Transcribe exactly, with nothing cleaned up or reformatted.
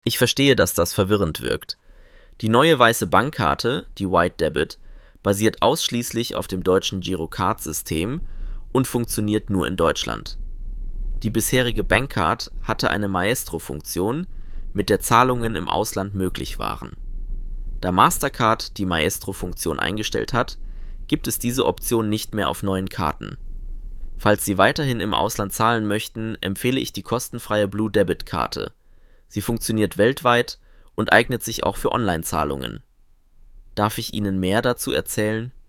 Ich verstehe, dass das verwirrend wirkt. Die neue weiße Bankkarte, die White Debit, basiert ausschließlich auf dem deutschen Girocard-System und funktioniert nur in Deutschland. Die bisherige Bankcard hatte eine Maestro-Funktion, mit der Zahlungen im Ausland möglich waren. Da Mastercard die Maestro-Funktion eingestellt hat, gibt es diese Option nicht mehr auf neuen Karten. Falls Sie weiterhin im Ausland zahlen möchten, empfehle ich die kostenfreie Blue Debit Karte. Sie funktioniert weltweit und eignet sich auch für Online-Zahlungen. Darf ich Ihnen mehr dazu erzählen?